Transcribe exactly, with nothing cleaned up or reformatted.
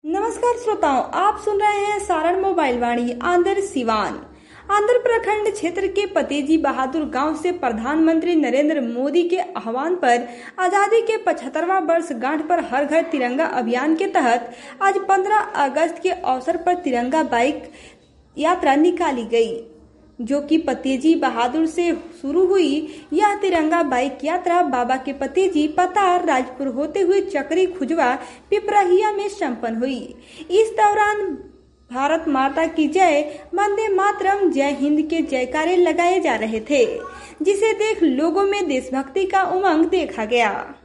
नमस्कार श्रोताओं, आप सुन रहे हैं सारण मोबाइल वाणी आंध्र सिवान। आंध्र प्रखंड क्षेत्र के पतेजी बहादुर गांव से प्रधानमंत्री नरेंद्र मोदी के आह्वान पर आजादी के पचहत्तरवां वर्ष गांठ पर हर घर तिरंगा अभियान के तहत आज पंद्रह अगस्त के अवसर पर तिरंगा बाइक यात्रा निकाली गई, जो कि पतेजी बहादुर से शुरू हुई। यह तिरंगा बाइक यात्रा बाबा के पतेजी पतार राजपुर होते हुए चक्री खुजवा पिपराहिया में संपन्न हुई। इस दौरान भारत माता की जय, वंदे मातरम, जय हिंद के जयकारे लगाए जा रहे थे, जिसे देख लोगों में देशभक्ति का उमंग देखा गया।